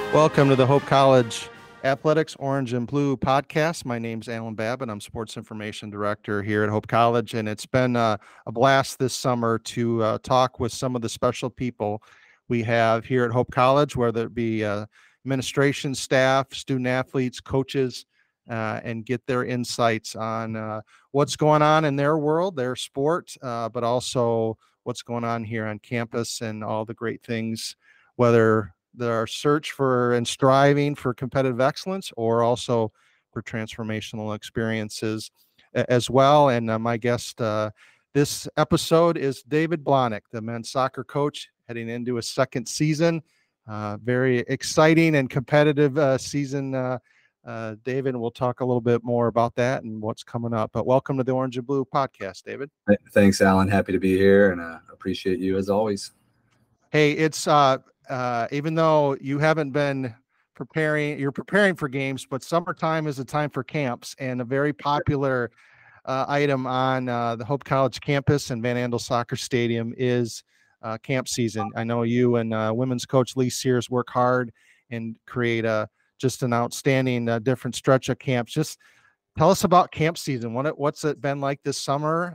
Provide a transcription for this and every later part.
Welcome to the Hope College Athletics Orange and Blue podcast. My name's Alan Babbitt. I'm Sports Information Director here at Hope College, and it's been a blast this summer to talk with some of the special people we have here at Hope College, whether it be administration staff, student athletes, coaches, and get their insights on what's going on in their world, their sport, but also what's going on here on campus and all the great things, whether their search for and striving for competitive excellence or also for transformational experiences as well. And my guest this episode is David Blahnik, the men's soccer coach heading into his second season. Very exciting and competitive season, David. We'll talk a little bit more about that and what's coming up. But welcome to the Orange and Blue podcast, David. Thanks, Alan. Happy to be here and appreciate you as always. Hey, it's even though you haven't been preparing, you're preparing for games, but summertime is a time for camps, and a very popular item on the Hope College campus and Van Andel Soccer Stadium is camp season. I know you and women's coach Lee Sears work hard and create just an outstanding different stretch of camps. Just tell us about camp season. What's it been like this summer?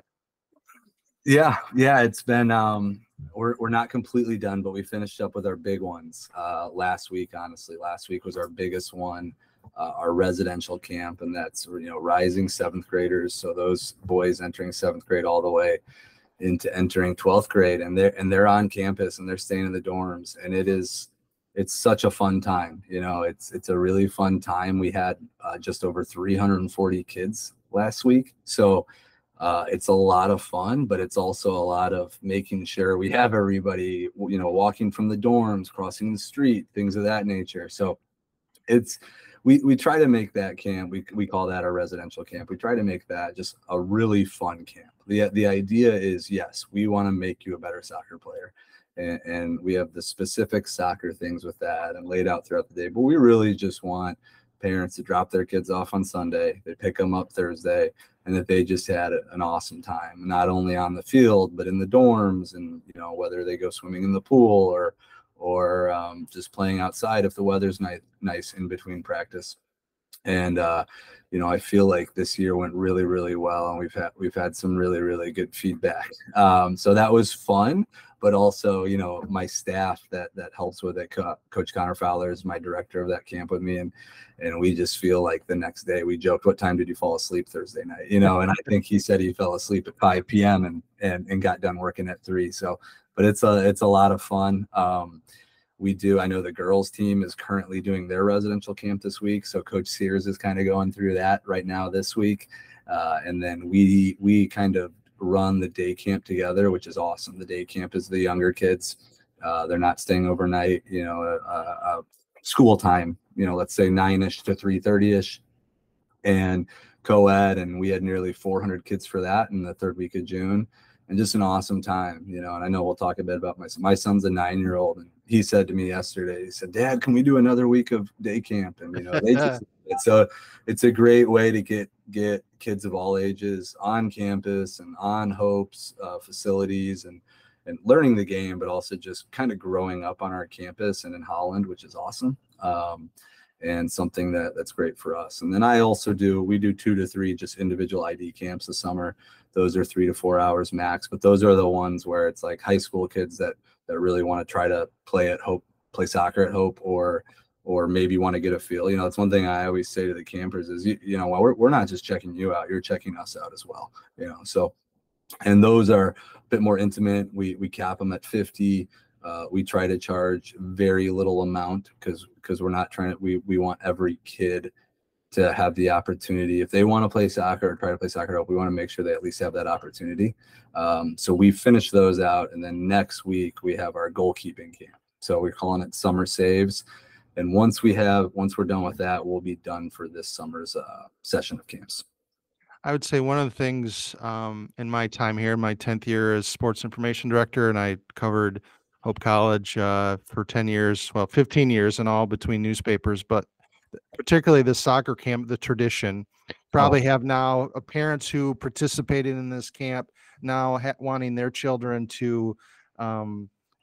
Yeah, it's been we're not completely done, but we finished up with our big ones last week. Honestly, last week was our biggest one, our residential camp, and that's rising seventh graders. So those boys entering seventh grade all the way into entering 12th grade, and they're on campus and they're staying in the dorms, and it's such a fun time. It's a really fun time. We had just over 340 kids last week, so. It's a lot of fun, but it's also a lot of making sure we have everybody, walking from the dorms, crossing the street, things of that nature. So we try to make that camp. We call that our residential camp. We try to make that just a really fun camp. The idea is, yes, we want to make you a better soccer player. And we have the specific soccer things with that and laid out throughout the day. But we really just want parents to drop their kids off on Sunday, they pick them up Thursday, and that they just had an awesome time, not only on the field, but in the dorms, and whether they go swimming in the pool or just playing outside if the weather's nice in between practice. And I feel like this year went really, really well, and we've had some really, really good feedback. So that was fun, but also my staff that helps with it. Coach Connor Fowler is my director of that camp with me, and we just feel like the next day we joked, "What time did you fall asleep Thursday night?" And I think he said he fell asleep at 5 p.m. and got done working at 3. So, but it's a lot of fun. I know the girls team is currently doing their residential camp this week. So Coach Sears is kind of going through that right now this week. And then we kind of run the day camp together, which is awesome. The day camp is the younger kids. They're not staying overnight, school time, let's say 9-ish to 3:30-ish, and co-ed. And we had nearly 400 kids for that in the third week of June. And just an awesome time, and I know we'll talk a bit about my son's a 9-year-old, and he said to me yesterday, he said, "Dad, can we do another week of day camp?" And it's a great way to get kids of all ages on campus and on Hope's facilities and learning the game, but also just kind of growing up on our campus and in Holland, which is awesome. And something that's great for us. And then we do 2 to 3 just individual ID camps this summer. Those are 3 to 4 hours max, but those are the ones where it's like high school kids that really want to try to play soccer at Hope, or maybe want to get a feel. It's one thing I always say to the campers is, we're not just checking you out, you're checking us out as well. So, and those are a bit more intimate. We cap them at 50. We try to charge very little amount because we're not trying to, we want every kid to have the opportunity. If they want to play soccer or try to play soccer, we want to make sure they at least have that opportunity. So we finish those out, and then next week we have our goalkeeping camp. So we're calling it Summer Saves. And once we're done with that, we'll be done for this summer's session of camps. I would say one of the things in my time here, my 10th year as sports information director, and I covered Hope College for 10 years, 15 years in all between newspapers, but particularly the soccer camp, the tradition, probably have now parents who participated in this camp now wanting their children to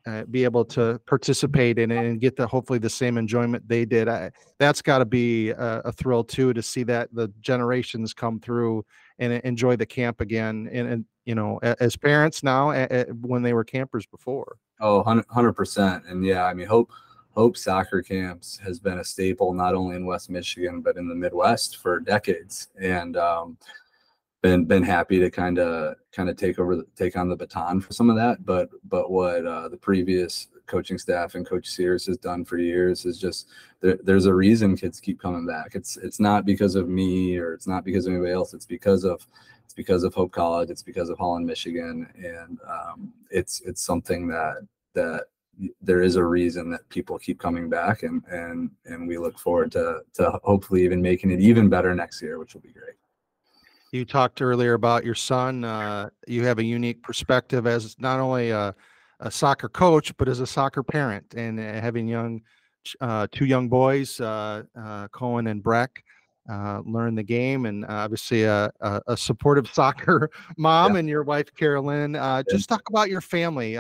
be able to participate in it and get hopefully the same enjoyment they did. That's got to be a thrill too, to see that the generations come through and enjoy the camp again. And as parents now, when they were campers before. Oh, 100%. And yeah, I mean, Hope soccer camps has been a staple, not only in West Michigan, but in the Midwest for decades. And, been happy to kind of take on the baton for some of that. But what the previous coaching staff and Coach Sears has done for years is just there's a reason kids keep coming back. It's not because of me, or it's not because of anybody else. It's because of Hope College. It's because of Holland, Michigan, and it's something that there is a reason that people keep coming back, and we look forward to hopefully even making it even better next year, which will be great. You talked earlier about your son. You have a unique perspective as not only a soccer coach, but as a soccer parent, and having two young boys, Cohen and Breck, learn the game, and obviously a supportive soccer mom, and your wife, Carolyn. Just talk about your family.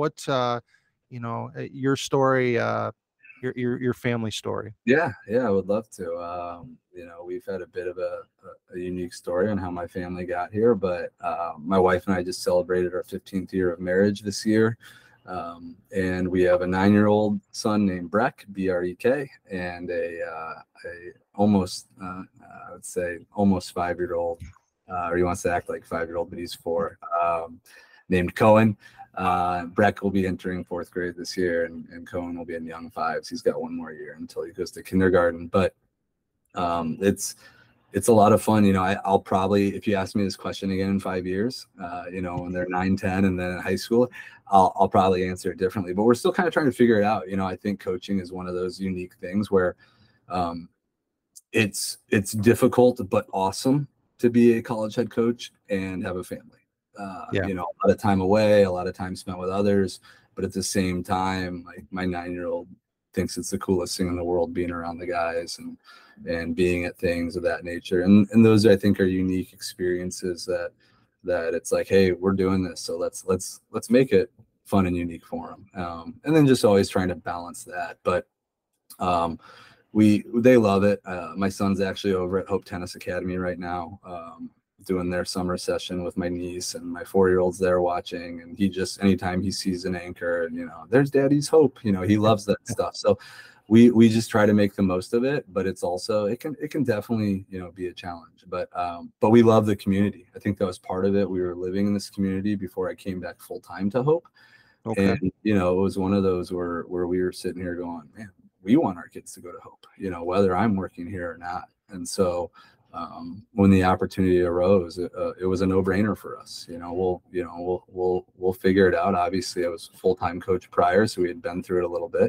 Your story, your family story. Yeah, I would love to. We've had a bit of a unique story on how my family got here, but my wife and I just celebrated our 15th year of marriage this year. And we have a 9-year-old son named Breck, Brek, and a almost, I would say almost 5-year-old, or he wants to act like 5-year-old, but he's 4, named Cohen. Breck will be entering 4th grade this year, and Cohen will be in young 5s. He's got 1 more year until he goes to kindergarten, but it's a lot of fun. I'll probably, if you ask me this question again in 5 years, when they're 9, 10, and then in high school, I'll probably answer it differently, but we're still kind of trying to figure it out. I think coaching is one of those unique things where, it's difficult, but awesome to be a college head coach and have a family. A lot of time away, a lot of time spent with others, but at the same time, like my 9-year-old thinks it's the coolest thing in the world being around the guys and being at things of that nature. And those, I think, are unique experiences that it's like, hey, we're doing this, so let's make it fun and unique for them. And then just always trying to balance that. But they love it. My son's actually over at Hope Tennis Academy right now, doing their summer session with my niece, and my 4-year-old's there watching, and he just, anytime he sees an anchor and there's Daddy's Hope, he loves that stuff. So we just try to make the most of it, but it's also, it can definitely be a challenge, but we love the community. I think that was part of it. We were living in this community before I came back full time to Hope. Okay. And it was one of those where we were sitting here going, man, we want our kids to go to Hope, whether I'm working here or not. And so when the opportunity arose, it was a no-brainer for us. We'll figure it out. Obviously, I was a full-time coach prior, so we had been through it a little bit.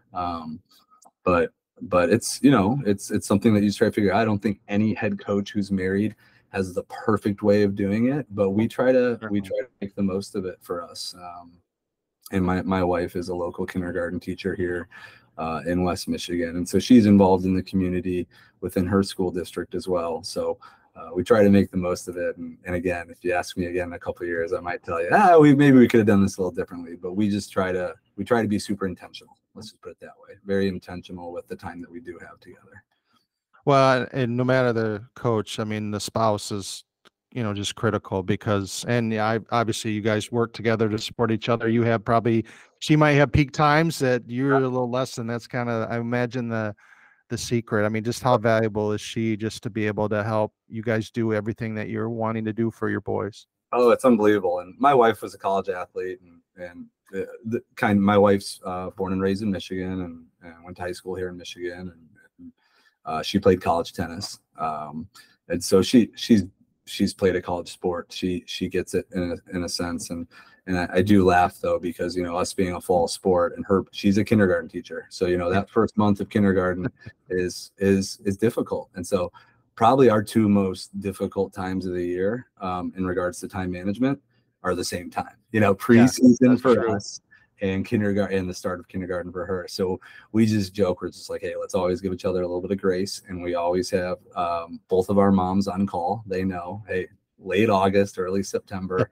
But it's it's something that you try to figure out. I don't think any head coach who's married has the perfect way of doing it, but we try to make the most of it for us. And my wife is a local kindergarten teacher here in West Michigan, and so she's involved in the community within her school district as well. So we try to make the most of it. And again, if you ask me again in a couple of years, I might tell you, maybe we could have done this a little differently. But we try to be super intentional. Let's just put it that way. Very intentional with the time that we do have together. Well, and no matter the coach, I mean, the spouse is, just critical because, and obviously you guys work together to support each other. You have she might have peak times that you're a little less, and that's kind of, I imagine, the secret. I mean, just how valuable is she just to be able to help you guys do everything that you're wanting to do for your boys? Oh, it's unbelievable. And my wife was a college athlete, and my wife's born and raised in Michigan, and went to high school here in Michigan, and she played college tennis. And so she's played a college sport. She gets it in a sense. And I do laugh though, because, us being a fall sport, and she's a kindergarten teacher. So, that first month of kindergarten is difficult. And so probably our 2 most difficult times of the year, in regards to time management, are the same time, preseason for us and kindergarten, and the start of kindergarten for her. So we just joke, we're just like, hey, let's always give each other a little bit of grace. And we always have both of our moms on call. They know, hey, late August, early September,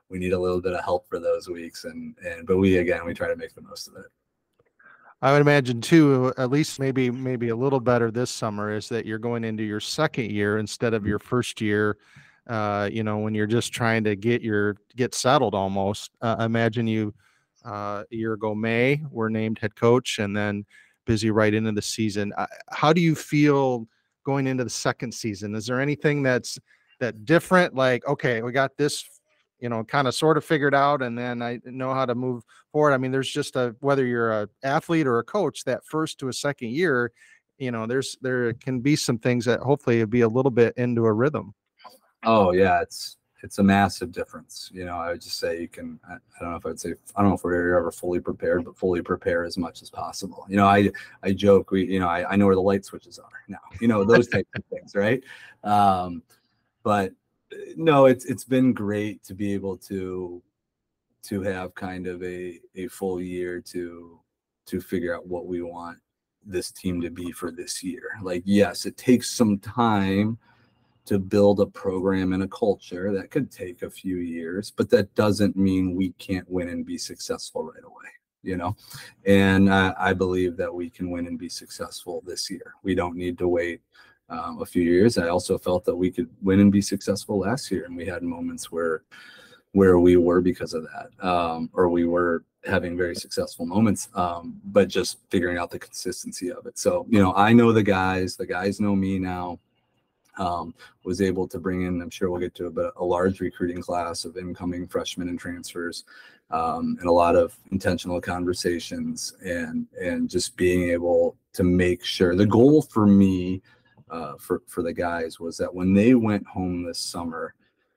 we need a little bit of help for those weeks. But we try to make the most of it. I would imagine too, at least maybe a little better this summer, is that you're going into your second year instead of your first year. When you're just trying to get settled almost. Imagine you a year ago May were named head coach, and then busy right into the season. How do you feel going into the second season? Is there anything that different? Like, okay, we got this, kind of sort of figured out, and then I know how to move forward. I mean, there's just whether you're a athlete or a coach, that first to a second year, there can be some things that hopefully it'll be a little bit into a rhythm. Oh yeah, it's a massive difference. I would just say I don't know if we're ever fully prepared, but fully prepare as much as possible. I joke, I know where the light switches are now, those types of things. Right. But no, it's been great to be able to have kind of a full year to figure out what we want this team to be for this year. Like, yes, it takes some time to build a program and a culture. That could take a few years, but that doesn't mean we can't win and be successful right away, and I believe that we can win and be successful this year. We don't need to wait a few years. I also felt that we could win and be successful last year, and we had moments where we were because of that, or we were having very successful moments, but just figuring out the consistency of it. So, I know the guys know me now. Was able to bring in, I'm sure we'll get to it, but a large recruiting class of incoming freshmen and transfers, and a lot of intentional conversations, and just being able to make sure. The goal for me, for the guys, was that when they went home this summer,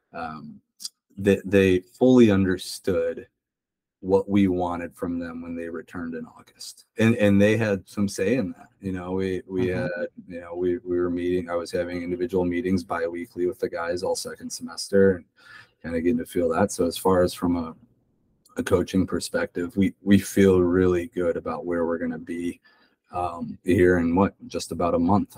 they fully understood what we wanted from them when they returned in August, and they had some say in that. We had, we were meeting. I was having individual meetings bi-weekly with the guys all second semester, and kind of getting to feel that. So as far as from a coaching perspective, we feel really good about where we're going to be here in just about a month.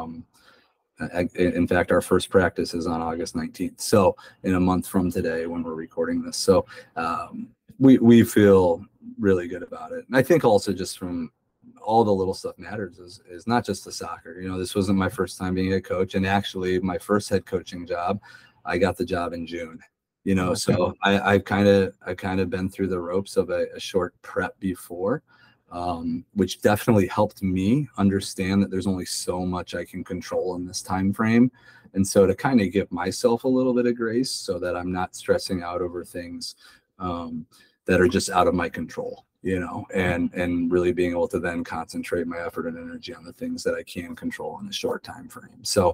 In fact, our first practice is on August 19th. So in a month from today, when we're recording this. So we feel really good about it. And I think also just from all the little stuff matters is not just the soccer. This wasn't my first time being a coach, and actually my first head coaching job, I got the job in June. So I've kind of been through the ropes of a short prep before, which definitely helped me understand that there's only so much I can control in this time frame. And so to kind of give myself a little bit of grace so that I'm not stressing out over things that are just out of my control, and really being able to then concentrate my effort and energy on the things that I can control in a short time frame. So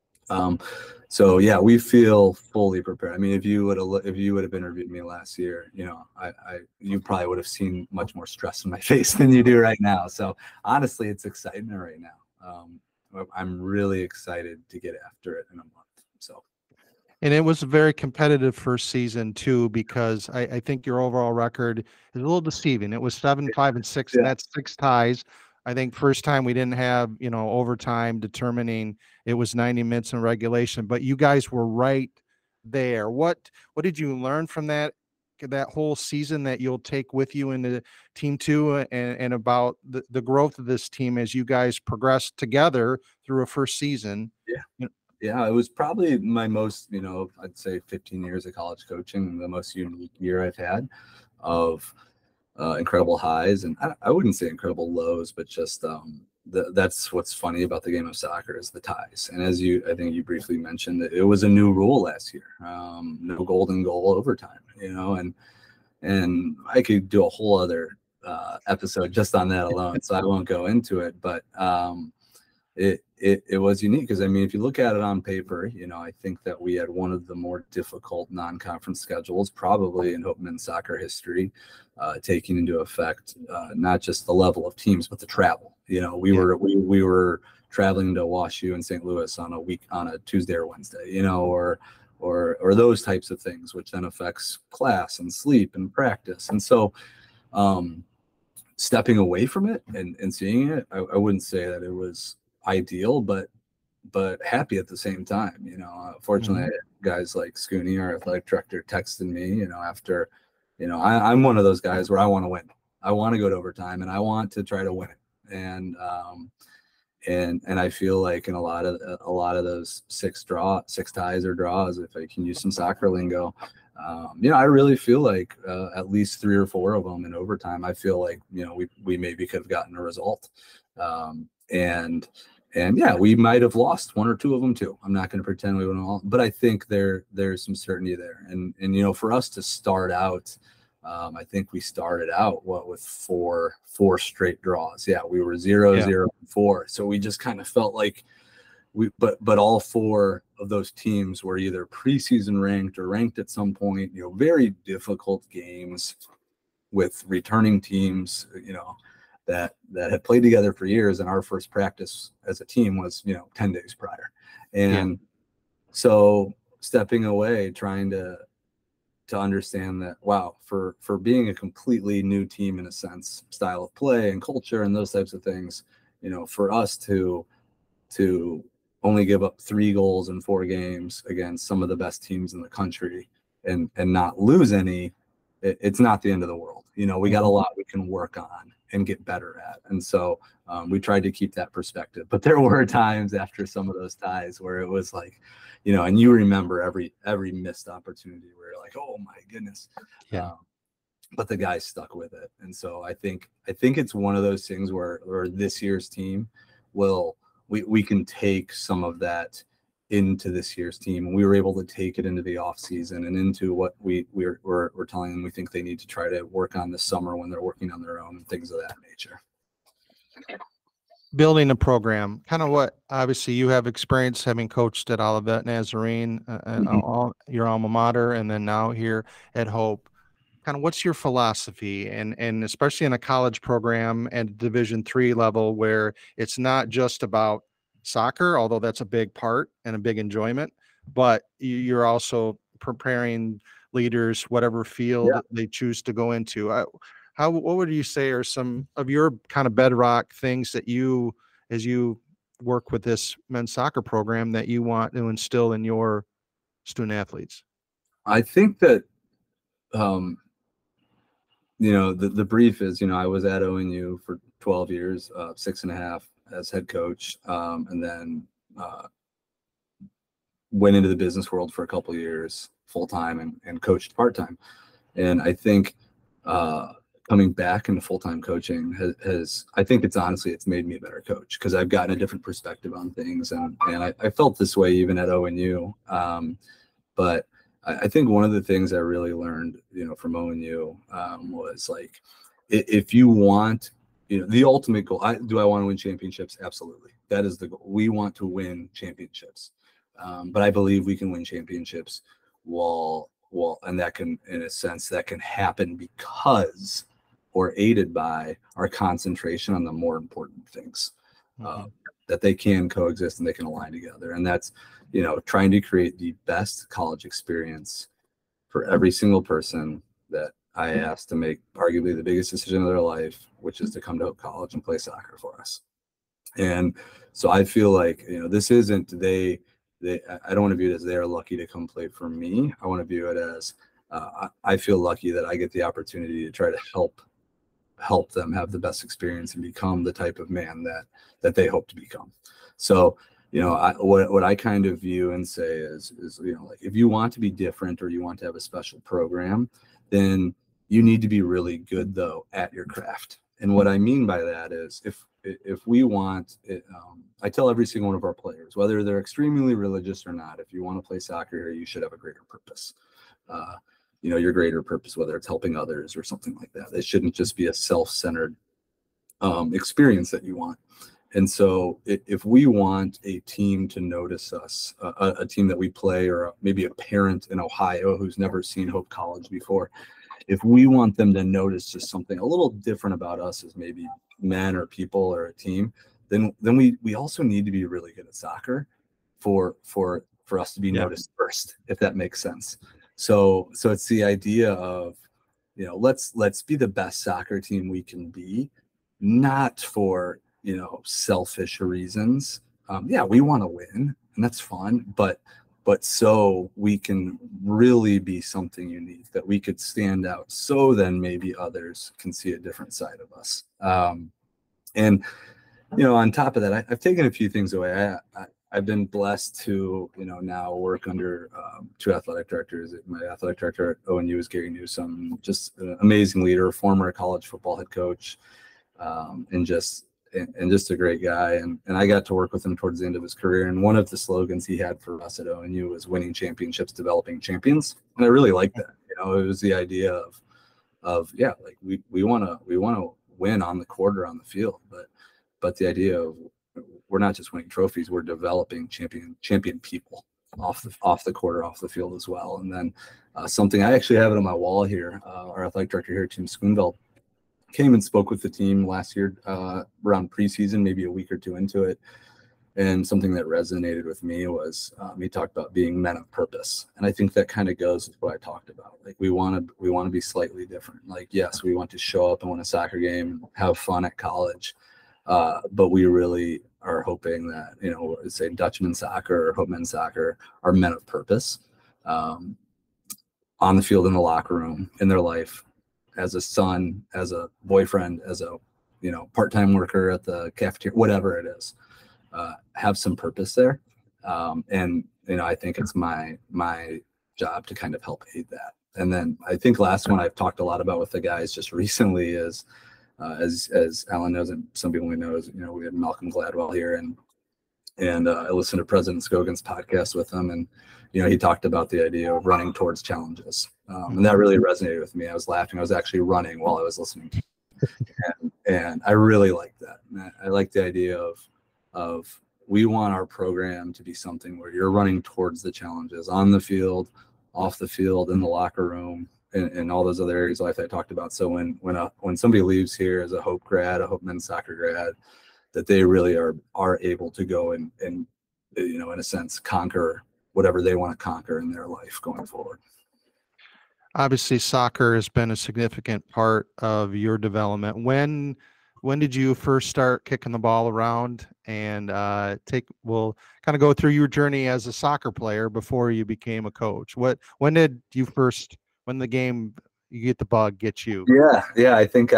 yeah, we feel fully prepared. I mean, if you would have interviewed me last year, you probably would have seen much more stress in my face than you do right now. So honestly, it's exciting right now. I'm really excited to get after it in a month. So. And it was a very competitive first season too, because I think your overall record is a little deceiving. It was 7-5-6, and that's 6 ties. I think first time we didn't have, overtime determining it was 90 minutes in regulation, but you guys were right there. What did you learn from that whole season that you'll take with you into team 2, and about the growth of this team as you guys progress together through a first season? Yeah, it was probably my most, I'd say 15 years of college coaching, the most unique year I've had of incredible highs. And I wouldn't say incredible lows, but just that's what's funny about the game of soccer is the ties. And as I think you briefly mentioned, it was a new rule last year, no golden goal overtime, and I could do a whole other episode just on that alone, so I won't go into it. But it was unique because, I mean, if you look at it on paper, I think that we had one of the more difficult non-conference schedules probably in Hope men's soccer history, taking into effect not just the level of teams but the travel. We were traveling to WashU and St. Louis on a Tuesday or Wednesday, or those types of things, which then affects class and sleep and practice. And so stepping away from it and seeing it, I wouldn't say that it was ideal, but happy at the same time. Fortunately, guys like Scooney, our athletic director, texted me, after, I'm one of those guys where I want to win. I want to go to overtime and I want to try to win it. And I feel like in a lot of those six ties or draws, if I can use some soccer lingo, I really feel like at least 3 or 4 of them in overtime, I feel like, we maybe could have gotten a result. And yeah, we might have lost 1 or 2 of them too. I'm not going to pretend we wouldn't all, but I think there's some certainty there. And for us to start out, I think we started out with four straight draws. Yeah, we were 0-0-4. So we just kind of felt like but all 4 of those teams were either preseason ranked or ranked at some point, very difficult games with returning teams, that had played together for years. And our first practice as a team was, 10 days prior. And so stepping away, trying to understand that, wow, for being a completely new team, in a sense, style of play and culture and those types of things, for us to only give up 3 goals in 4 games against some of the best teams in the country and not lose any, it's not the end of the world. We got a lot we can work on and get better at. And so we tried to keep that perspective. But there were times after some of those ties where it was like, and you remember every missed opportunity where you're like, oh my goodness. Yeah. But the guys stuck with it. And so I think it's one of those things where this year's team we can take some of that into this year's team. And we were able to take it into the off season and into what we're telling them we think they need to try to work on this summer when they're working on their own and things of that nature. Building a program, kind of what, obviously you have experience having coached at Olivet Nazarene, your alma mater, and then now here at Hope. Kind of what's your philosophy, and especially in a college program and Division III level where it's not just about soccer, although that's a big part and a big enjoyment, but you're also preparing leaders, whatever field they choose to go into. What would you say are some of your kind of bedrock things that you, as you work with this men's soccer program, that you want to instill in your student athletes? I think that, the brief is, I was at ONU for 12 years, 6.5 as head coach, and then went into the business world for a couple of years full-time and coached part-time. And I think coming back into full-time coaching I think it's made me a better coach because I've gotten a different perspective on things. And I felt this way even at ONU. But I think one of the things I really learned, from ONU was like, if you want, the ultimate goal, do I want to win championships? Absolutely. That is the goal. We want to win championships. But I believe we can win championships and that can, in a sense, that can happen because or aided by our concentration on the more important things, that they can coexist and they can align together. And that's, trying to create the best college experience for every single person that I asked to make arguably the biggest decision of their life, which is to come to Hope College and play soccer for us. And so I feel like, this isn't I don't want to view it as they're lucky to come play for me. I want to view it as I feel lucky that I get the opportunity to try to help them have the best experience and become the type of man that they hope to become. So, what I kind of view and say is, like, if you want to be different or you want to have a special program, then you need to be really good though at your craft. And what I mean by that is if we want it, I tell every single one of our players, whether they're extremely religious or not, if you want to play soccer here, you should have a greater purpose. Your greater purpose, whether it's helping others or something like that. It shouldn't just be a self-centered experience that you want. And so if we want a team to notice us, a team that we play, or maybe a parent in Ohio who's never seen Hope College before, if we want them to notice just something a little different about us as maybe men or people or a team, then we also need to be really good at soccer for us to be noticed first, if that makes sense. So it's the idea of, let's be the best soccer team we can be, not for, selfish reasons. We want to win and that's fun, but but so we can really be something unique, that we could stand out, so then maybe others can see a different side of us. And on top of that, I've taken a few things away. I've been blessed to, now work under two athletic directors. My athletic director at ONU is Gary Newsom, just an amazing leader, former college football head coach, and just a great guy. And I got to work with him towards the end of his career. And one of the slogans he had for us at ONU was winning championships, developing champions. And I really liked that. It was the idea of like we want to win on the court or on the field, but the idea of we're not just winning trophies, we're developing champion people off the court or off the field as well. And then something, I actually have it on my wall here, our athletic director here, Tim Schoonveld, came and spoke with the team last year around preseason, maybe a week or two into it. And something that resonated with me was he talked about being men of purpose. And I think that kind of goes with what I talked about. Like we want to be slightly different. Like, yes, we want to show up and win a soccer game, have fun at college. But we really are hoping that, say Dutchman soccer or Hope Men's soccer are men of purpose on the field, in the locker room, in their life, as a son, as a boyfriend, as a, part-time worker at the cafeteria, whatever it is, have some purpose there. And, I think it's my job to kind of help aid that. And then I think last one I've talked a lot about with the guys just recently is, as Alan knows, and some people may know, we had Malcolm Gladwell here, and I listened to President Scogan's podcast with him, and he talked about the idea of running towards challenges, and that really resonated with me. I was laughing. I was actually running while I was listening, and I really liked that. And I like the idea of we want our program to be something where you're running towards the challenges on the field, off the field, in the locker room, and all those other areas of life that I talked about. So when somebody leaves here as a Hope grad, a Hope men's soccer grad, that they really are able to go and in a sense conquer whatever they want to conquer in their life going forward. Obviously, soccer has been a significant part of your development. When did you first start kicking the ball around? And we'll kind of go through your journey as a soccer player before you became a coach. When did you first, when the game, you get the bug, get you? Yeah. I think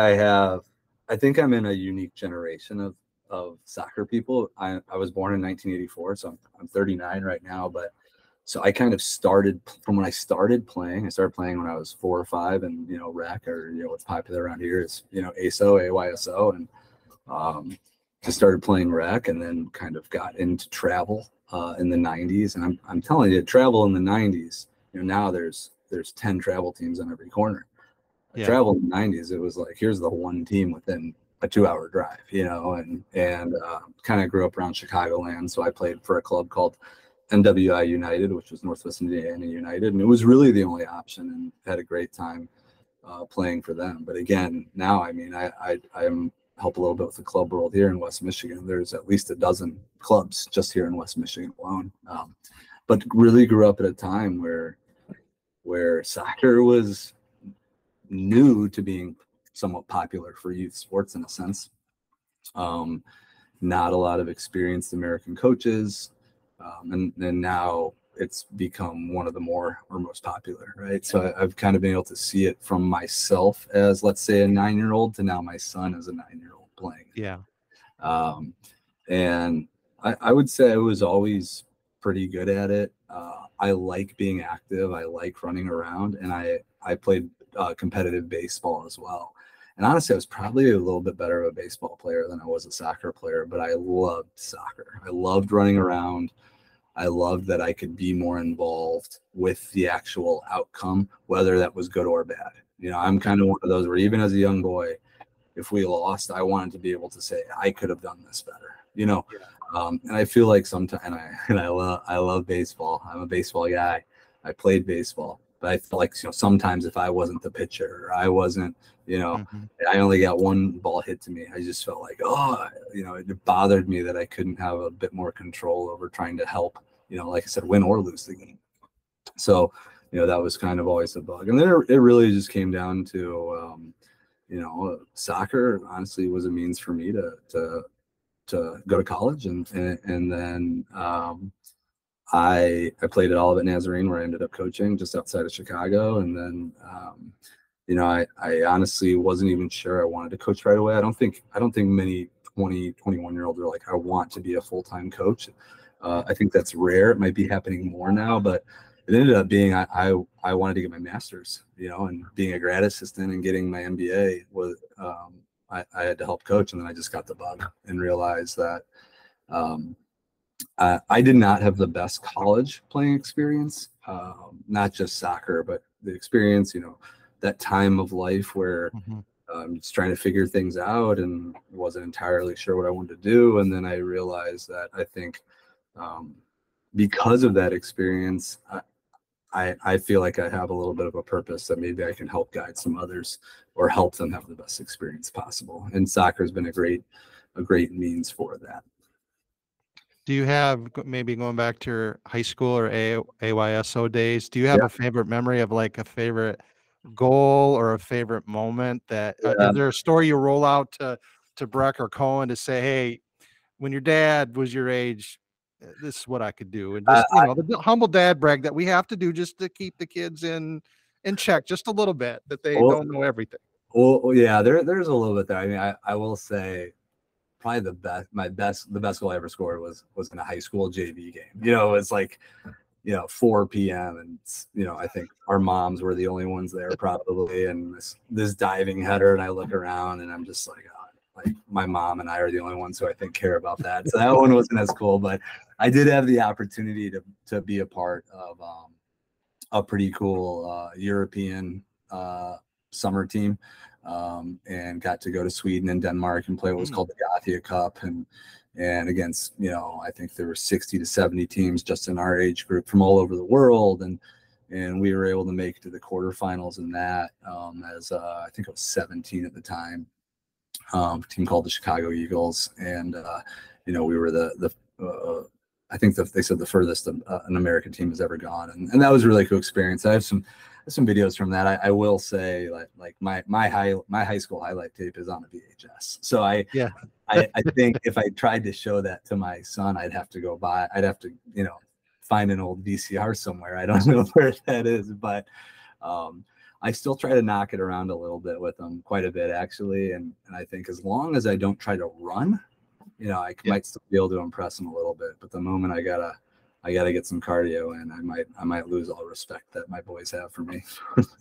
I'm in a unique generation of soccer people. I was born in 1984, so I'm 39 right now. But so I kind of started from when I started playing. I started playing when I was 4 or 5, and rec, or what's popular around here is ASO, AYSO, and just started playing rec, and then kind of got into travel in the 90s. And I'm telling you, travel in the 90s, now there's 10 travel teams on every corner. Yeah. Travel in the 90s, it was like, here's the one team within a 2-hour drive, and kind of grew up around Chicagoland. So I played for a club called NWI United, which was Northwest Indiana United. And it was really the only option, and had a great time playing for them. But again, now, I help a little bit with the club world here in West Michigan. There's at least a dozen clubs just here in West Michigan alone. But really grew up at a time where soccer was new to being somewhat popular for youth sports in a sense. Not a lot of experienced American coaches, and now it's become one of the most popular, right? So I've kind of been able to see it from myself as, let's say, a 9-year-old to now my son as a 9-year-old playing. Yeah. And I would say I was always pretty good at it. I like being active. I like running around, and I played competitive baseball as well. And honestly, I was probably a little bit better of a baseball player than I was a soccer player, but I loved soccer. I loved running around. I loved that I could be more involved with the actual outcome, whether that was good or bad. I'm kind of one of those where even as a young boy, if we lost, I wanted to be able to say, I could have done this better, Yeah. And I feel like sometimes, and I love baseball. I'm a baseball guy. I played baseball. But I feel like, sometimes if I wasn't the pitcher, or I wasn't, I only got one ball hit to me, I just felt like, it bothered me that I couldn't have a bit more control over trying to help, like I said, win or lose the game. So, that was kind of always a bug. And then it really just came down to, soccer honestly was a means for me to go to college. And then I played at Olivet Nazarene, where I ended up coaching just outside of Chicago. And then, I honestly wasn't even sure I wanted to coach right away. I don't think many 20, 21-year-olds are like, I want to be a full-time coach. I think that's rare. It might be happening more now, but it ended up being I wanted to get my master's, and being a grad assistant and getting my MBA was I had to help coach, and then I just got the bug and realized that I did not have the best college playing experience, not just soccer, but the experience, that time of life where I'm just trying to figure things out and wasn't entirely sure what I wanted to do. And then I realized that I think because of that experience, I feel like I have a little bit of a purpose that maybe I can help guide some others or help them have the best experience possible. And soccer has been a great means for that. Do you have, maybe going back to your high school or AYSO days, do you have a favorite memory of like a favorite goal or a favorite moment that is there a story you roll out to Breck or Cohen to say, hey, when your dad was your age, this is what I could do? And just, the humble dad brag that we have to do just to keep the kids in check just a little bit, that they don't know everything. Well, yeah, there's a little bit there. I mean, I will say probably the best goal I ever scored was in a high school JV game. It's like, 4 p.m. and, I think our moms were the only ones there probably. And this diving header, and I look around and I'm just like, like my mom and I are the only ones who I think care about that. So that one wasn't as cool, but I did have the opportunity to be a part of a pretty cool European summer team, and got to go to Sweden and Denmark and play what was called the Gothia Cup, and against, I think there were 60 to 70 teams just in our age group from all over the world, and we were able to make it to the quarterfinals in that, as I think I was 17 at the time, a team called the Chicago Eagles, and we were the I think they said the furthest an American team has ever gone, and that was a really cool experience. I have some videos from that. I will say, like my high school highlight tape is on a VHS. So I think if I tried to show that to my son, I'd have to find an old VCR somewhere. I don't know where that is, but I still try to knock it around a little bit with them, quite a bit actually. And I think as long as I don't try to run, I might still be able to impress them a little bit. But the moment I gotta get some cardio in, I might lose all respect that my boys have for me.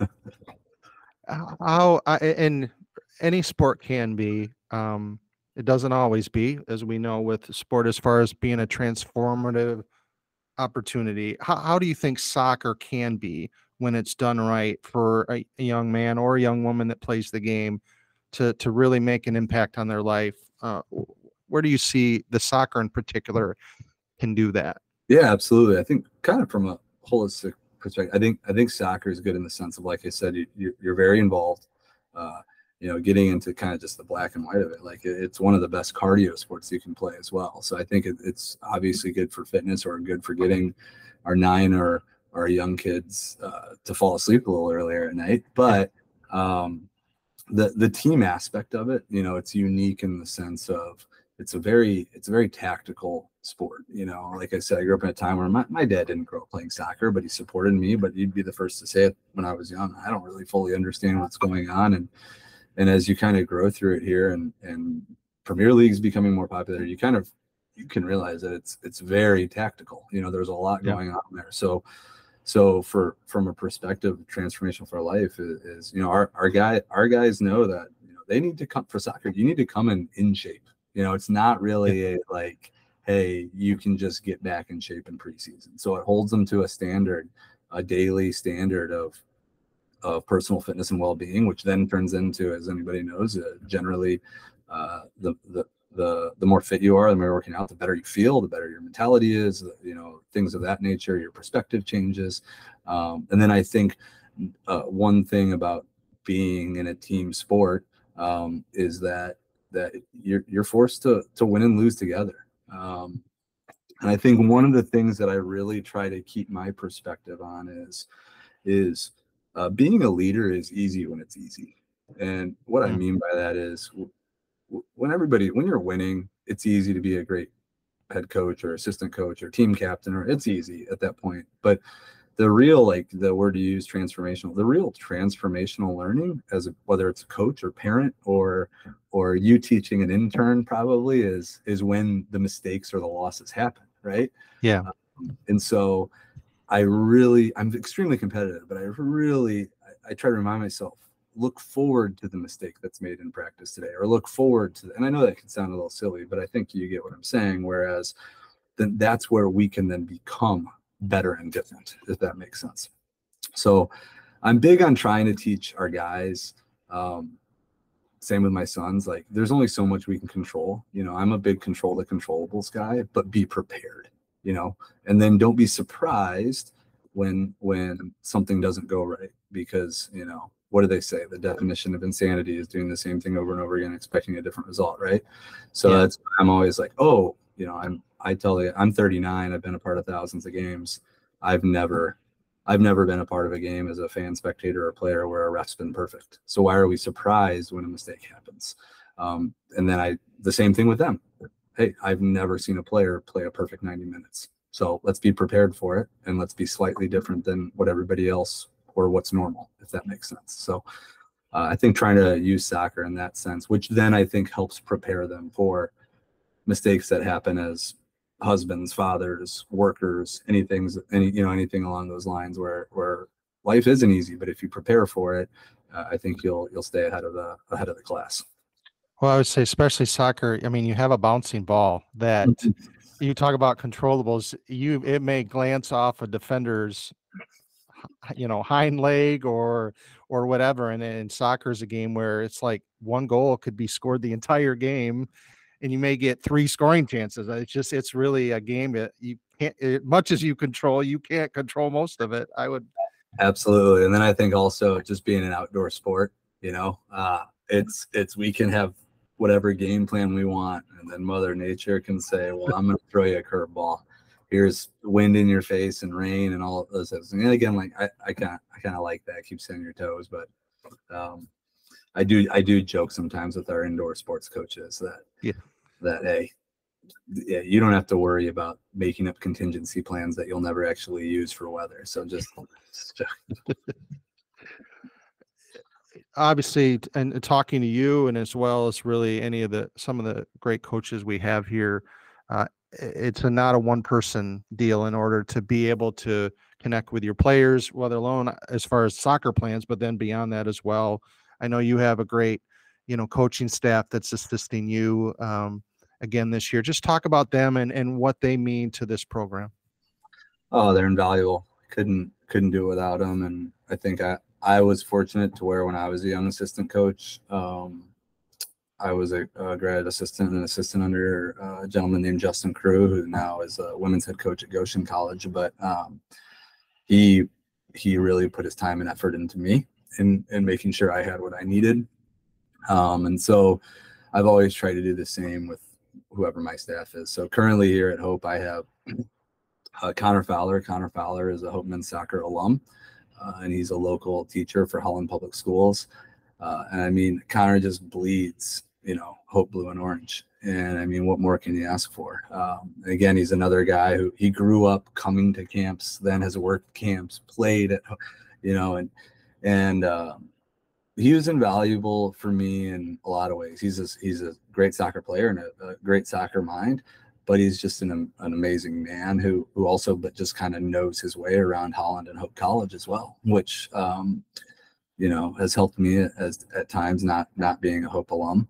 And any sport can be, it doesn't always be, as we know with sport, as far as being a transformative opportunity. How do you think soccer can be when it's done right for a young man or a young woman that plays the game to really make an impact on their life? Where do you see the soccer in particular can do that? Yeah, absolutely. I think kind of from a holistic perspective, I think soccer is good in the sense of, like I said, you're very involved. Getting into kind of just the black and white of it, like it's one of the best cardio sports you can play as well. So I think it's obviously good for fitness, or good for getting our 9 or our young kids to fall asleep a little earlier at night. But the team aspect of it, it's unique in the sense of it's a very tactical sport. Like I said, I grew up in a time where my dad didn't grow up playing soccer, but he supported me. But you'd be the first to say it when I was young, I don't really fully understand what's going on. And as you kind of grow through it here, and Premier League's becoming more popular, you can realize that it's very tactical. There's a lot going on there. So from a perspective of transformation for life is our guys know that they need to come for soccer. You need to come in shape. It's not really like, hey, you can just get back in shape in preseason. So it holds them to a daily standard of personal fitness and well-being, which then turns into, as anybody knows, generally the more fit you are, the more you're working out, the better you feel, the better your mentality is, things of that nature, your perspective changes. And then I think one thing about being in a team sport is that you're forced to win and lose together. And I think one of the things that I really try to keep my perspective on is being a leader is easy when it's easy. And what I mean by that is when you're winning, it's easy to be a great head coach or assistant coach or team captain, or it's easy at that point. But the real, like the word you use, transformational, the real transformational learning, whether it's a coach or parent or you teaching an intern, probably is when the mistakes or the losses happen, right? Yeah. And so I'm extremely competitive, but I try to remind myself, look forward to the mistake that's made in practice today, or look forward to, and I know that can sound a little silly, but I think you get what I'm saying. Whereas then that's where we can then become better and different, if that makes sense. So I'm big on trying to teach our guys. Same with my sons, like there's only so much we can control. I'm a big control the controllables guy, but be prepared, and then don't be surprised when something doesn't go right, because, what do they say? The definition of insanity is doing the same thing over and over again, expecting a different result. Right. So that's, I'm always like, I tell you, I'm 39. I've been a part of thousands of games. I've never been a part of a game as a fan, spectator, or player where a ref's been perfect. So why are we surprised when a mistake happens? And then the same thing with them. Hey, I've never seen a player play a perfect 90 minutes. So let's be prepared for it, and let's be slightly different than what everybody else or what's normal, if that makes sense. So I think trying to use soccer in that sense, which then I think helps prepare them for mistakes that happen as husbands, fathers, workers, anything along those lines, where life isn't easy, but if you prepare for it, I think you'll stay ahead of the class. Well, I would say especially soccer. I mean, you have a bouncing ball that you talk about controllables. It may glance off a defender's, hind leg or whatever. And then soccer is a game where it's like one goal could be scored the entire game, and you may get 3 scoring chances. It's really a game that you can't, as much as you can't control most of it. I would. Absolutely. And then I think also just being an outdoor sport, it's we can have whatever game plan we want, and then Mother Nature can say, well, I'm going to throw you a curveball. Here's wind in your face and rain and all of those things. And again, like I kind of like that, keeps you on your toes. But I do joke sometimes with our indoor sports coaches that hey, you don't have to worry about making up contingency plans that you'll never actually use for weather. So just Obviously, and talking to you, and as well as really some of the great coaches we have here, it's not a one person deal in order to be able to connect with your players, whether alone as far as soccer plans, but then beyond that as well. I know you have a great, coaching staff that's assisting you again this year. Just talk about them and what they mean to this program. Oh, they're invaluable. Couldn't do it without them. And I think I was fortunate to where when I was a young assistant coach, I was a grad assistant and assistant under a gentleman named Justin Crew, who now is a women's head coach at Goshen College. But he really put his time and effort into me in making sure I had what I needed. And so I've always tried to do the same with whoever my staff is. So currently here at Hope, I have Connor Fowler. Connor Fowler is a Hope men's soccer alum, and he's a local teacher for Holland Public Schools. And I mean, Connor just bleeds, Hope blue and orange. And I mean, what more can you ask for? Again, he's another guy who he grew up coming to camps, then has worked camps, played at, and he was invaluable for me in a lot of ways. He's a great soccer player and a great soccer mind, but he's just an amazing man who also but just kind of knows his way around Holland and Hope College as well, which has helped me at times not being a Hope alum.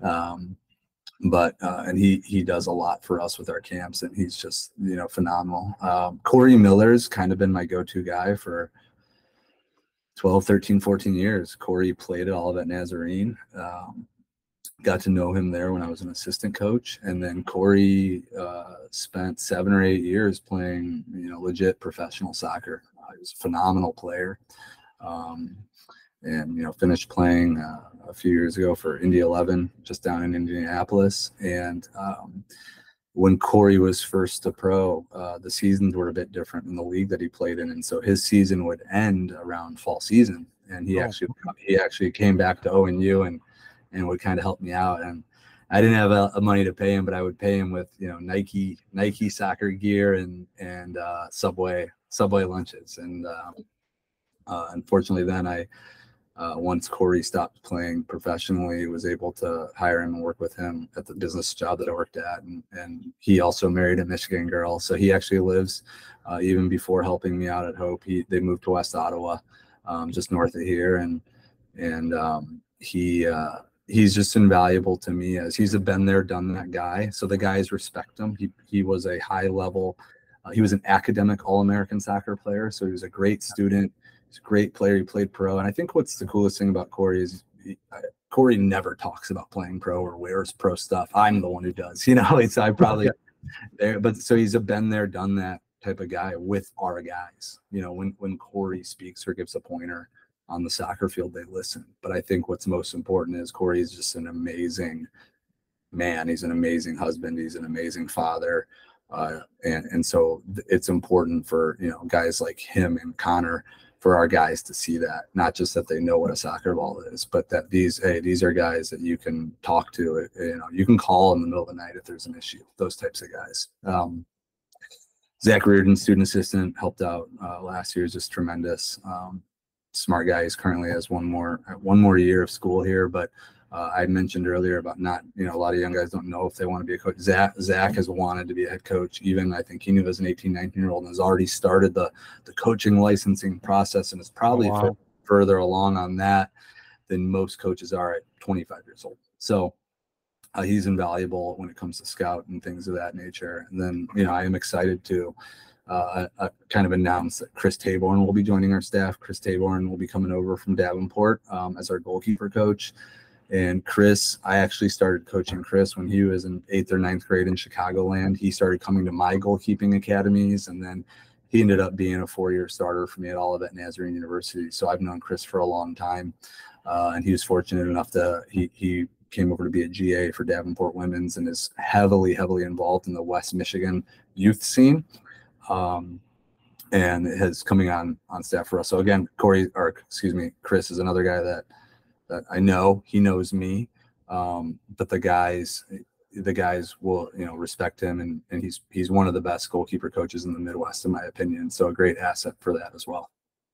But he does a lot for us with our camps, and he's just, phenomenal. Corey Miller's kind of been my go-to guy for 12, 13, 14 years. Corey played at Olivet Nazarene. Got to know him there when I was an assistant coach. And then Corey spent 7 or 8 years playing, legit professional soccer. He was a phenomenal player. And finished playing a few years ago for Indy 11 just down in Indianapolis. And when Corey was first a pro, the seasons were a bit different in the league that he played in, and so his season would end around fall season. And he actually came back to ONU and would kind of help me out. And I didn't have a money to pay him, but I would pay him with, Nike soccer gear and Subway lunches. And unfortunately, then once Corey stopped playing professionally, was able to hire him and work with him at the business job that I worked at. And he also married a Michigan girl. So he actually lives, even before helping me out at Hope, they moved to West Ottawa, just north of here. And he's just invaluable to me, as he's a been there, done that guy. So the guys respect him. He was a high level, he was an academic All-American soccer player. So he was a great student. He's a great player. He played pro. And I think what's the coolest thing about Corey is Corey never talks about playing pro or wears pro stuff. I'm the one who does, I probably there, but so he's a been there, done that type of guy with our guys. When Corey speaks or gives a pointer on the soccer field, they listen. But I think what's most important is Corey is just an amazing man. He's an amazing husband. He's an amazing father. And so it's important for, guys like him and Connor, for our guys to see that, not just that they know what a soccer ball is, but that these are guys that you can talk to. You can call in the middle of the night if there's an issue. Those types of guys. Zach Reardon, student assistant, helped out last year. Is just tremendous. Smart guy. He's currently has one more year of school here, but I mentioned earlier about not, a lot of young guys don't know if they want to be a coach. Zach has wanted to be a head coach. Even I think he knew as an 18, 19-year-old, and has already started the coaching licensing process, and is probably further along on that than most coaches are at 25 years old. So he's invaluable when it comes to scout and things of that nature. And then, I am excited to kind of announce that Chris Taborn will be joining our staff. Chris Taborn will be coming over from Davenport as our goalkeeper coach. And Chris, I actually started coaching Chris when he was in 8th or 9th grade in Chicagoland. He started coming to my goalkeeping academies, and then he ended up being a 4-year starter for me at Olivet Nazarene University. So I've known Chris for a long time, and he was fortunate enough to he came over to be a GA for Davenport Women's, and is heavily involved in the West Michigan youth scene, and is coming on staff for us. So again, Chris is another guy that I know. He knows me, but the guys will respect him, and he's one of the best goalkeeper coaches in the Midwest, in my opinion. So a great asset for that as well.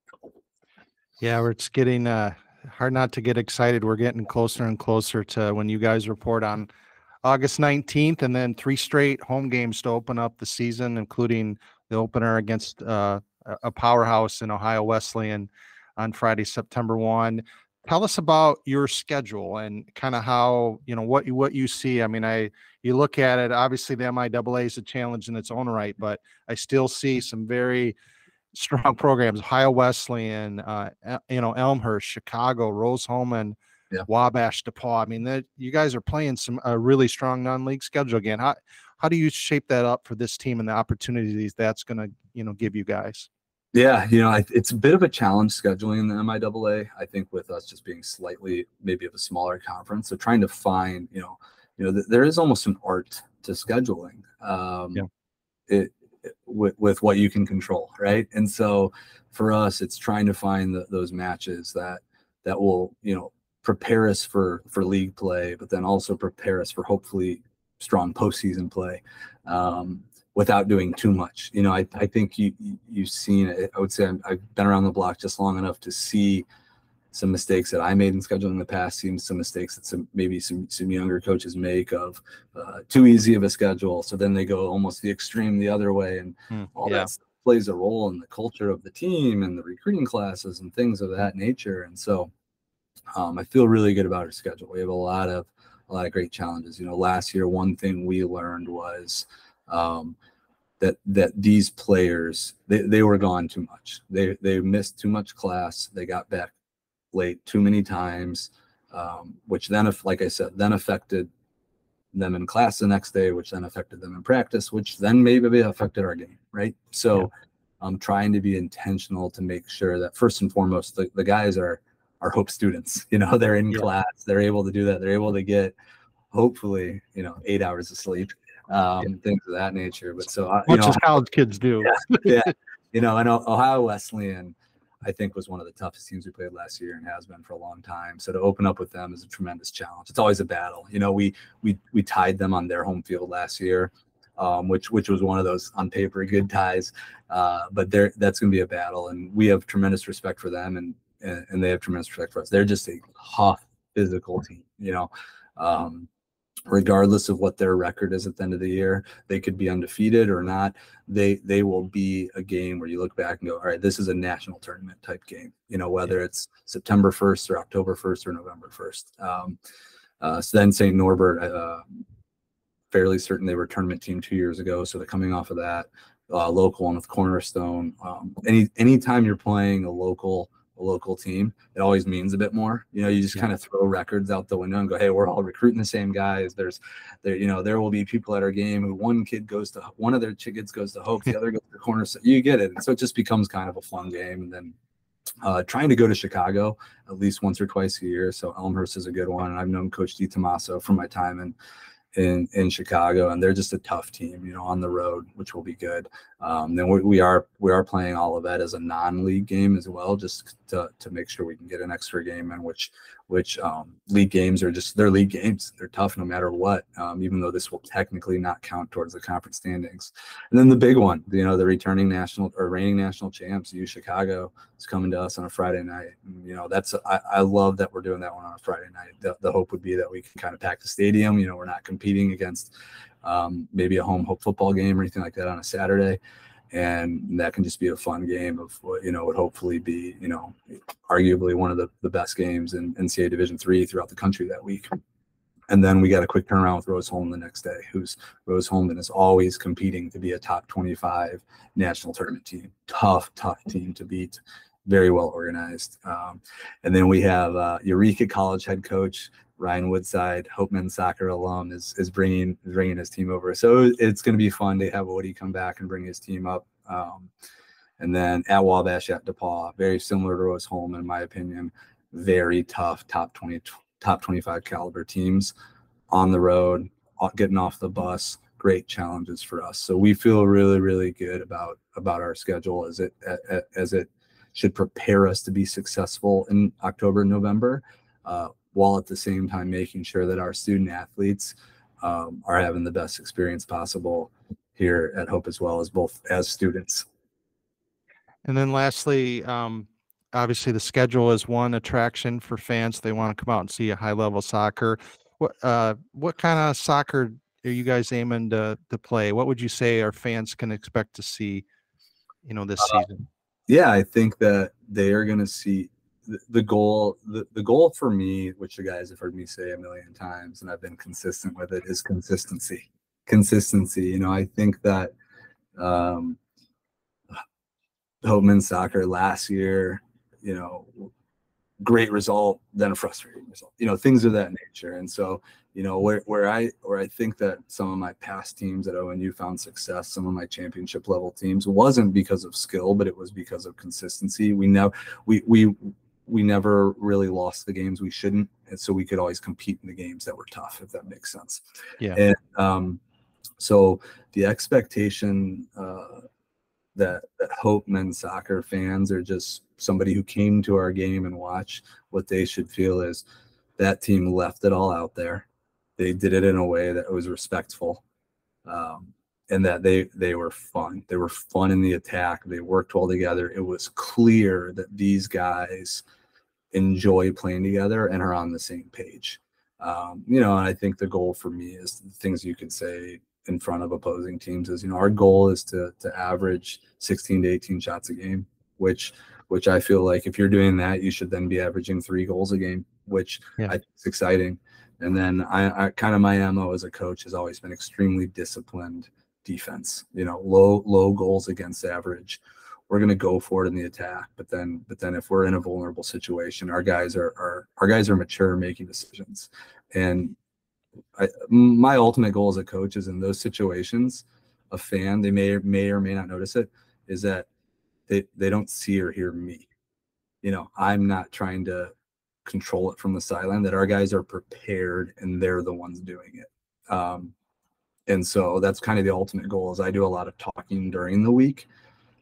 Yeah, it's getting hard not to get excited. We're getting closer and closer to when you guys report on August 19th, and then 3 straight home games to open up the season, including the opener against a powerhouse in Ohio Wesleyan on Friday, September 1. Tell us about your schedule and kind of how, what you see. I mean, you look at it, obviously the MIAA is a challenge in its own right, but I still see some very strong programs, Ohio Wesleyan, Elmhurst, Chicago, Rose-Hulman, Wabash, DePaul. I mean, you guys are playing a really strong non-league schedule again. How do you shape that up for this team and the opportunities that's going to, give you guys? Yeah, it's a bit of a challenge scheduling in the MIAA. I think with us just being slightly maybe of a smaller conference, so trying to find, there is almost an art to scheduling. With what you can control, right? And so for us, it's trying to find those matches that will, prepare us for league play, but then also prepare us for hopefully strong postseason play. Without doing too much. I think you've seen it. I would say I've been around the block just long enough to see some mistakes that I made in scheduling in the past, seen some mistakes that maybe some younger coaches make of too easy of a schedule. So then they go almost the extreme the other way, and all that stuff plays a role in the culture of the team and the recruiting classes and things of that nature. And so I feel really good about our schedule. We have a lot of great challenges. Last year, one thing we learned was that these players, they were gone too much. They missed too much class. They got back late too many times, which then, like I said, then affected them in class the next day, which then affected them in practice, which then maybe affected our game, right? So I'm trying to be intentional to make sure that first and foremost, the guys are Hope students. They're in class. They're able to do that. They're able to get, hopefully, 8 hours of sleep. Things of that nature. But so much as college kids do. And Ohio Wesleyan, I think was one of the toughest teams we played last year and has been for a long time. So to open up with them is a tremendous challenge. It's always a battle. You know, we tied them on their home field last year, which was one of those on paper good ties. But that's going to be a battle, and we have tremendous respect for them, and they have tremendous respect for us. They're just a tough physical team, you know. Regardless of what their record is at the end of the year, they could be undefeated or not. They will be a game where you look back and go, all right, this is a national tournament type game, you know, whether it's September 1st or October 1st or November 1st. So then St. Norbert, fairly certain they were a tournament team 2 years ago. So they're coming off of that. Local one with Cornerstone. Anytime you're playing a local team, it always means a bit more. You know, you just kind of throw records out the window and go, hey, we're all recruiting the same guys. There will be people at our game who one of their kids goes to Hope, the other goes to Cornerstone. You get it. And so it just becomes kind of a fun game. And then trying to go to Chicago at least once or twice a year. So Elmhurst is a good one. And I've known Coach DiTomaso from my time in Chicago, and they're just a tough team, you know, on the road, which will be good. Then we are playing Olivet as a non-league game as well, just to make sure we can get an extra game in, which league games are just, they're league games. They're tough no matter what, even though this will technically not count towards the conference standings. And then the big one, you know, the reigning national champs, U Chicago, is coming to us on a Friday night. And, you know, I love that we're doing that one on a Friday night. The hope would be that we can kind of pack the stadium. You know, we're not competing against maybe a home Hope football game or anything like that on a Saturday. And that can just be a fun game of what, you know, would hopefully be, you know, arguably one of the best games in NCAA Division III throughout the country that week. And then we got a quick turnaround with Rose-Hulman the next day, Rose-Hulman is always competing to be a top 25 national tournament team. Tough team to beat, very well organized. And then we have Eureka College head coach Ryan Woodside, Hope men's soccer alum, is bringing his team over. So it's going to be fun to have Woody come back and bring his team up. And then at Wabash, at DePaul, very similar to Rose-Hulman, in my opinion, very tough, top 25 caliber teams on the road, getting off the bus, great challenges for us. So we feel really, really good about our schedule as it should prepare us to be successful in October and November, while at the same time making sure that our student athletes are having the best experience possible here at Hope, as well as both as students. And then lastly, obviously the schedule is one attraction for fans. They want to come out and see a high level soccer. What kind of soccer are you guys aiming to play? What would you say our fans can expect to see, you know, this season? Yeah, I think that they are going to see the goal for me, which the guys have heard me say a million times, and I've been consistent with it, is consistency. You know, I think that Hope men's soccer last year, you know, great result, then a frustrating result, you know, things of that nature. And so, you know, where I think that some of my past teams at ONU found success, some of my championship level teams, wasn't because of skill, but it was because of consistency. We never really lost the games we shouldn't, and so we could always compete in the games that were tough, if that makes sense. Yeah. And so the expectation that Hope men's soccer fans are just somebody who came to our game and watched, what they should feel is that team left it all out there. They did it in a way that was respectful, and that they were fun. They were fun in the attack. They worked well together. It was clear that these guys enjoy playing together and are on the same page. You know, and I think the goal for me is the things you could say in front of opposing teams is, you know, our goal is to average 16 to 18 shots a game, which I feel like if you're doing that, you should then be averaging 3 goals a game, which I think is exciting. And then I kind of, my MO as a coach has always been extremely disciplined defense, you know, low goals against average. We're going to go for it in the attack, but then if we're in a vulnerable situation, our guys are mature, making decisions. And my ultimate goal as a coach is in those situations, a fan, they may or may not notice it, is that they don't see or hear me. You know, I'm not trying to control it from the sideline, that our guys are prepared and they're the ones doing it. And so that's kind of the ultimate goal. Is I do a lot of talking during the week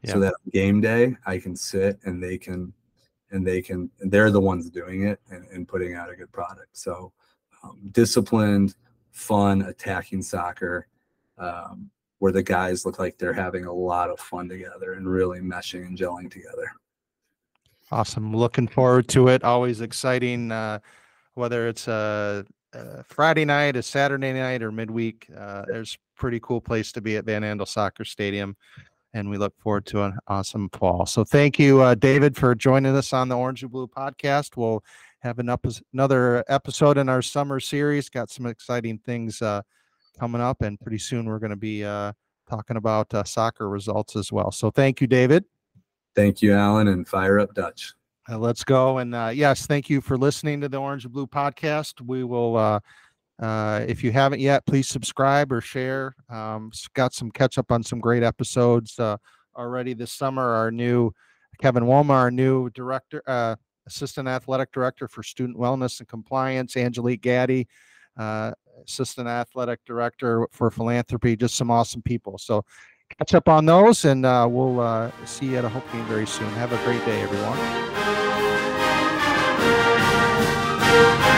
so that game day I can sit and they're the ones doing it and putting out a good product. So disciplined, fun, attacking soccer, where the guys look like they're having a lot of fun together and really meshing and gelling together. Awesome. Looking forward to it. Always exciting, whether it's a Friday night, a Saturday night, or midweek. There's a pretty cool place to be at Van Andel Soccer Stadium, and we look forward to an awesome fall. So thank you, David, for joining us on the Orange and Blue podcast. We'll have another episode in our summer series. Got some exciting things coming up, and pretty soon we're going to be talking about soccer results as well. So thank you, David. Thank you, Alan, and fire up Dutch. Let's go. And yes, thank you for listening to the Orange and Blue podcast. We will, if you haven't yet, please subscribe or share. Got some catch up on some great episodes already this summer. Our new Kevin Woma, our new director, assistant athletic director for student wellness and compliance, Angelique Gaddy, assistant athletic director for philanthropy, just some awesome people. So catch up on those, and we'll see you at a Hope game very soon. Have a great day, everyone.